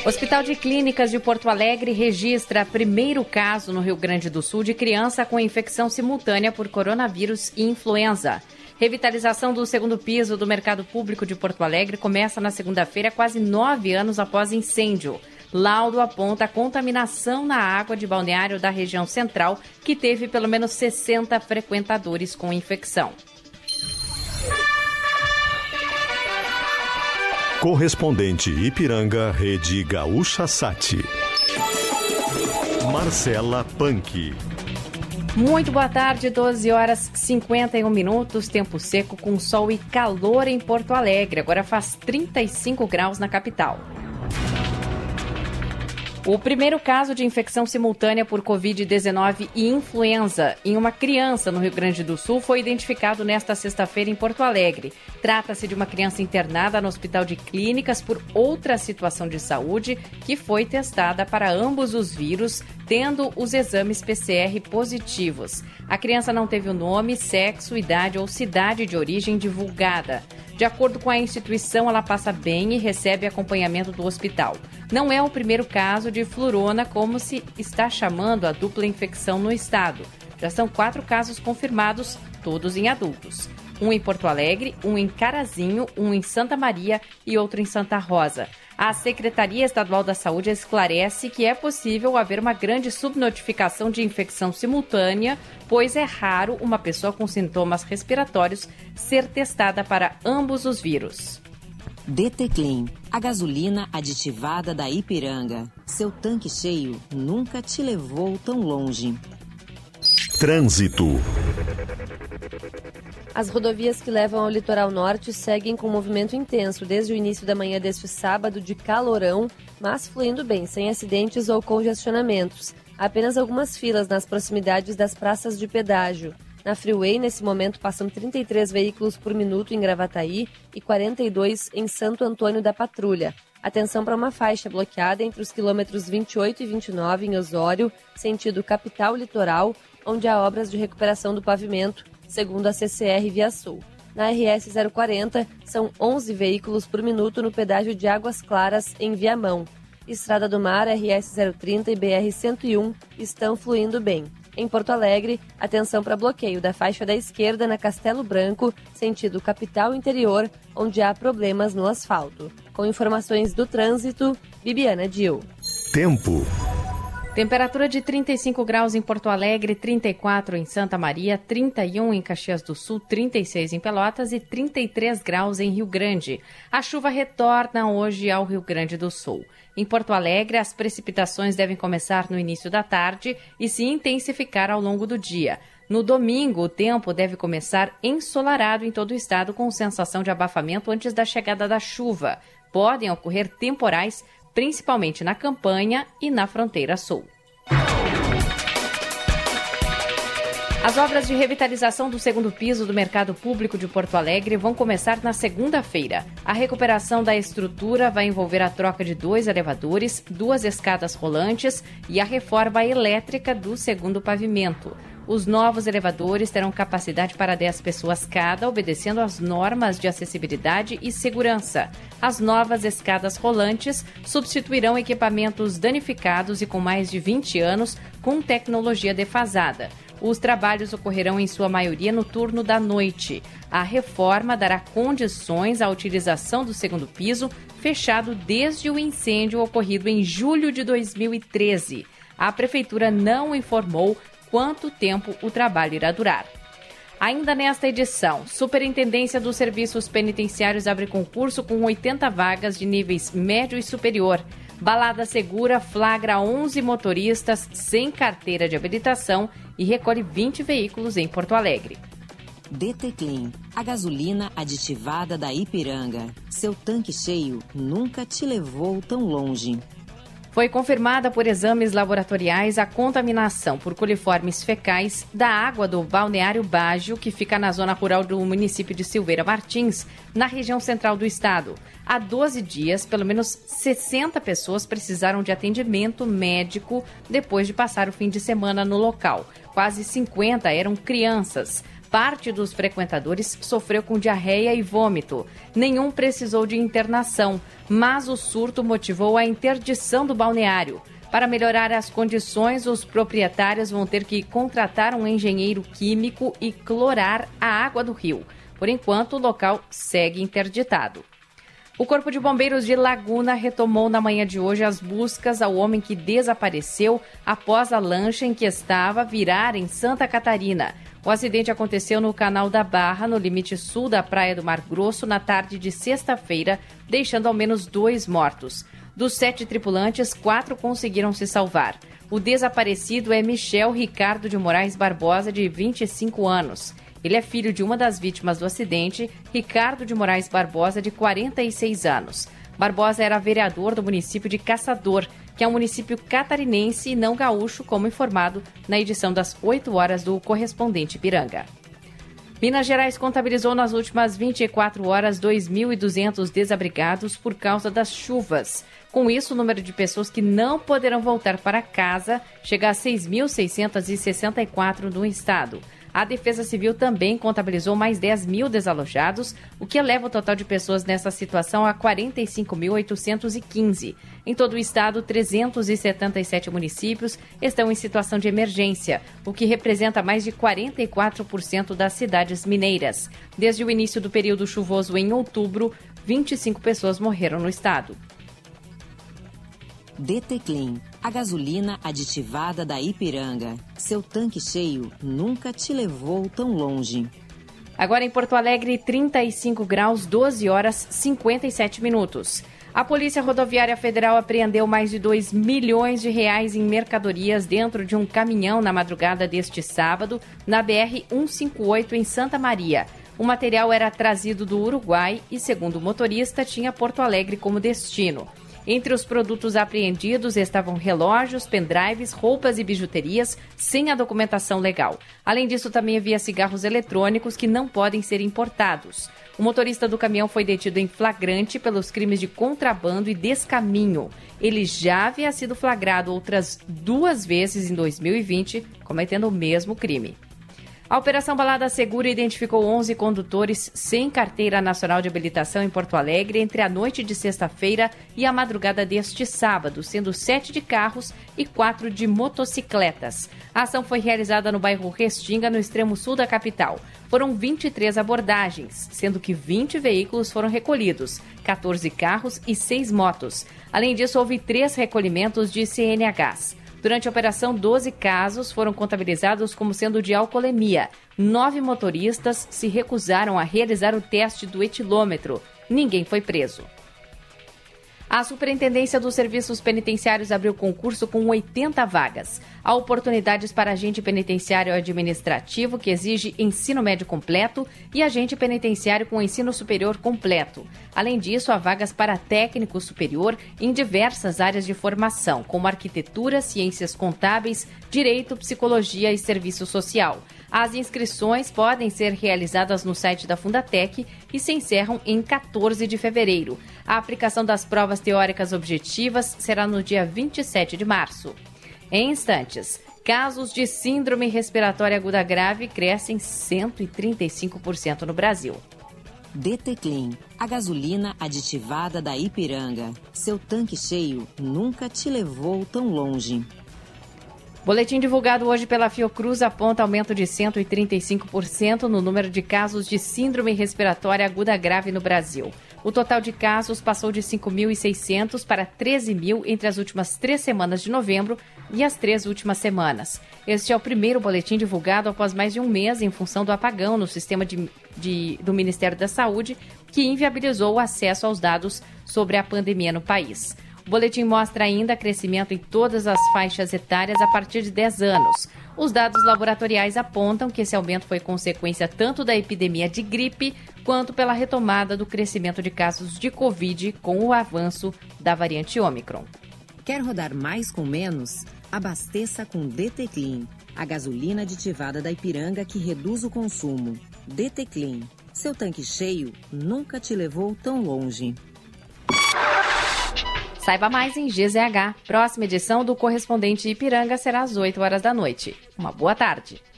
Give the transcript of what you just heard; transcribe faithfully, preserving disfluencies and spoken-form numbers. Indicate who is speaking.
Speaker 1: Hospital de Clínicas de Porto Alegre registra primeiro caso no Rio Grande do Sul de criança com infecção simultânea por coronavírus e influenza. Revitalização do segundo piso do Mercado Público de Porto Alegre começa na segunda-feira, quase nove anos após incêndio. Laudo aponta a contaminação na água de balneário da região central, que teve pelo menos sessenta frequentadores com infecção.
Speaker 2: Correspondente Ipiranga, Rede Gaúcha Sat. Marcela Panque.
Speaker 1: Muito boa tarde, doze horas e cinquenta e um minutos, tempo seco com sol e calor em Porto Alegre. Agora faz trinta e cinco graus na capital. O primeiro caso de infecção simultânea por covid dezenove e influenza em uma criança no Rio Grande do Sul foi identificado nesta sexta-feira em Porto Alegre. Trata-se de uma criança internada no Hospital de Clínicas por outra situação de saúde que foi testada para ambos os vírus, tendo os exames P C R positivos. A criança não teve o nome, sexo, idade ou cidade de origem divulgada. De acordo com a instituição, ela passa bem e recebe acompanhamento do hospital. Não é o primeiro caso de flurona, como se está chamando a dupla infecção no estado. Já são quatro casos confirmados, todos em adultos. Um em Porto Alegre, um em Carazinho, um em Santa Maria e outro em Santa Rosa. A Secretaria Estadual da Saúde esclarece que é possível haver uma grande subnotificação de infecção simultânea, pois é raro uma pessoa com sintomas respiratórios ser testada para ambos os vírus.
Speaker 3: D T Clean, a gasolina aditivada da Ipiranga. Seu tanque cheio nunca te levou tão longe.
Speaker 2: Trânsito.
Speaker 4: As rodovias que levam ao litoral norte seguem com movimento intenso desde o início da manhã deste sábado de calorão, mas fluindo bem, sem acidentes ou congestionamentos. Apenas algumas filas nas proximidades das praças de pedágio. Na Freeway, nesse momento, passam trinta e três veículos por minuto em Gravataí e quarenta e dois em Santo Antônio da Patrulha. Atenção para uma faixa bloqueada entre os quilômetros vinte e oito e vinte e nove em Osório, sentido capital-litoral, onde há obras de recuperação do pavimento, segundo a C C R Via Sul. Na R S zero quarenta, são onze veículos por minuto no pedágio de Águas Claras, em Viamão. Estrada do Mar, R S zero trinta e B R cento e um estão fluindo bem. Em Porto Alegre, atenção para bloqueio da faixa da esquerda na Castelo Branco, sentido capital interior, onde há problemas no asfalto. Com informações do trânsito, Bibiana Dil.
Speaker 2: Tempo.
Speaker 1: Temperatura de trinta e cinco graus em Porto Alegre, trinta e quatro em Santa Maria, trinta e um em Caxias do Sul, trinta e seis em Pelotas e trinta e três graus em Rio Grande. A chuva retorna hoje ao Rio Grande do Sul. Em Porto Alegre, as precipitações devem começar no início da tarde e se intensificar ao longo do dia. No domingo, o tempo deve começar ensolarado em todo o estado, com sensação de abafamento antes da chegada da chuva. Podem ocorrer temporais, principalmente na campanha e na fronteira sul. As obras de revitalização do segundo piso do Mercado Público de Porto Alegre vão começar na segunda-feira. A recuperação da estrutura vai envolver a troca de dois elevadores, duas escadas rolantes e a reforma elétrica do segundo pavimento. Os novos elevadores terão capacidade para dez pessoas cada, obedecendo às normas de acessibilidade e segurança. As novas escadas rolantes substituirão equipamentos danificados e com mais de vinte anos, com tecnologia defasada. Os trabalhos ocorrerão em sua maioria no turno da noite. A reforma dará condições à utilização do segundo piso, fechado desde o incêndio ocorrido em julho de dois mil e treze. A Prefeitura não informou quanto tempo o trabalho irá durar. Ainda nesta edição, Superintendência dos Serviços Penitenciários abre concurso com oitenta vagas de níveis médio e superior. Balada Segura flagra onze motoristas sem carteira de habilitação e recolhe vinte veículos em Porto Alegre.
Speaker 3: D T Clean, a gasolina aditivada da Ipiranga. Seu tanque cheio nunca te levou tão longe.
Speaker 1: Foi confirmada por exames laboratoriais a contaminação por coliformes fecais da água do balneário Bágio, que fica na zona rural do município de Silveira Martins, na região central do estado. Há doze dias, pelo menos sessenta pessoas precisaram de atendimento médico depois de passar o fim de semana no local. Quase cinquenta eram crianças. Parte dos frequentadores sofreu com diarreia e vômito. Nenhum precisou de internação, mas o surto motivou a interdição do balneário. Para melhorar as condições, os proprietários vão ter que contratar um engenheiro químico e clorar a água do rio. Por enquanto, o local segue interditado. O Corpo de Bombeiros de Laguna retomou na manhã de hoje as buscas ao homem que desapareceu após a lancha em que estava virar em Santa Catarina. O acidente aconteceu no Canal da Barra, no limite sul da Praia do Mar Grosso, na tarde de sexta-feira, deixando ao menos dois mortos. Dos sete tripulantes, quatro conseguiram se salvar. O desaparecido é Michel Ricardo de Moraes Barbosa, de vinte e cinco anos. Ele é filho de uma das vítimas do acidente, Ricardo de Moraes Barbosa, de quarenta e seis anos. Barbosa era vereador do município de Caçador, que é um município catarinense e não gaúcho, como informado na edição das oito horas do Correspondente Ipiranga. Minas Gerais contabilizou nas últimas vinte e quatro horas dois mil e duzentos desabrigados por causa das chuvas. Com isso, o número de pessoas que não poderão voltar para casa chega a seis mil seiscentos e sessenta e quatro no estado. A Defesa Civil também contabilizou mais dez mil desalojados, o que eleva o total de pessoas nessa situação a quarenta e cinco mil oitocentos e quinze. Em todo o estado, trezentos e setenta e sete municípios estão em situação de emergência, o que representa mais de quarenta e quatro por cento das cidades mineiras. Desde o início do período chuvoso em outubro, vinte e cinco pessoas morreram no estado.
Speaker 3: D T Clean, a gasolina aditivada da Ipiranga. Seu tanque cheio nunca te levou tão longe.
Speaker 1: Agora em Porto Alegre, trinta e cinco graus, doze horas, cinquenta e sete minutos. A Polícia Rodoviária Federal apreendeu mais de dois milhões de reais em mercadorias dentro de um caminhão na madrugada deste sábado, na B R cento e cinquenta e oito, em Santa Maria. O material era trazido do Uruguai e, segundo o motorista, tinha Porto Alegre como destino. Entre os produtos apreendidos estavam relógios, pendrives, roupas e bijuterias sem a documentação legal. Além disso, também havia cigarros eletrônicos que não podem ser importados. O motorista do caminhão foi detido em flagrante pelos crimes de contrabando e descaminho. Ele já havia sido flagrado outras duas vezes em dois mil e vinte, cometendo o mesmo crime. A Operação Balada Segura identificou onze condutores sem carteira nacional de habilitação em Porto Alegre entre a noite de sexta-feira e a madrugada deste sábado, sendo sete de carros e quatro de motocicletas. A ação foi realizada no bairro Restinga, no extremo sul da capital. Foram vinte e três abordagens, sendo que vinte veículos foram recolhidos, quatorze carros e seis motos. Além disso, houve três recolhimentos de C N Hs. Durante a operação, doze casos foram contabilizados como sendo de alcoolemia. Nove motoristas se recusaram a realizar o teste do etilômetro. Ninguém foi preso. A Superintendência dos Serviços Penitenciários abriu concurso com oitenta vagas. Há oportunidades para agente penitenciário administrativo, que exige ensino médio completo, e agente penitenciário com ensino superior completo. Além disso, há vagas para técnico superior em diversas áreas de formação, como arquitetura, ciências contábeis, direito, psicologia e serviço social. As inscrições podem ser realizadas no site da Fundatec e se encerram em quatorze de fevereiro. A aplicação das provas teóricas objetivas será no dia vinte e sete de março. Em instantes, casos de síndrome respiratória aguda grave crescem cento e trinta e cinco por cento no Brasil.
Speaker 3: D T Clean, a gasolina aditivada da Ipiranga. Seu tanque cheio nunca te levou tão longe.
Speaker 1: Boletim divulgado hoje pela Fiocruz aponta aumento de cento e trinta e cinco por cento no número de casos de síndrome respiratória aguda grave no Brasil. O total de casos passou de cinco mil e seiscentos para treze mil entre as últimas três semanas de novembro e as três últimas semanas. Este é o primeiro boletim divulgado após mais de um mês em função do apagão no sistema de, de, do Ministério da Saúde, que inviabilizou o acesso aos dados sobre a pandemia no país. O boletim mostra ainda crescimento em todas as faixas etárias a partir de dez anos. Os dados laboratoriais apontam que esse aumento foi consequência tanto da epidemia de gripe quanto pela retomada do crescimento de casos de Covid com o avanço da variante Ômicron.
Speaker 3: Quer rodar mais com menos? Abasteça com D T Clean, a gasolina aditivada da Ipiranga que reduz o consumo. D T Clean, seu tanque cheio nunca te levou tão longe.
Speaker 1: Saiba mais em G Z H. Próxima edição do Correspondente Ipiranga será às oito horas da noite. Uma boa tarde.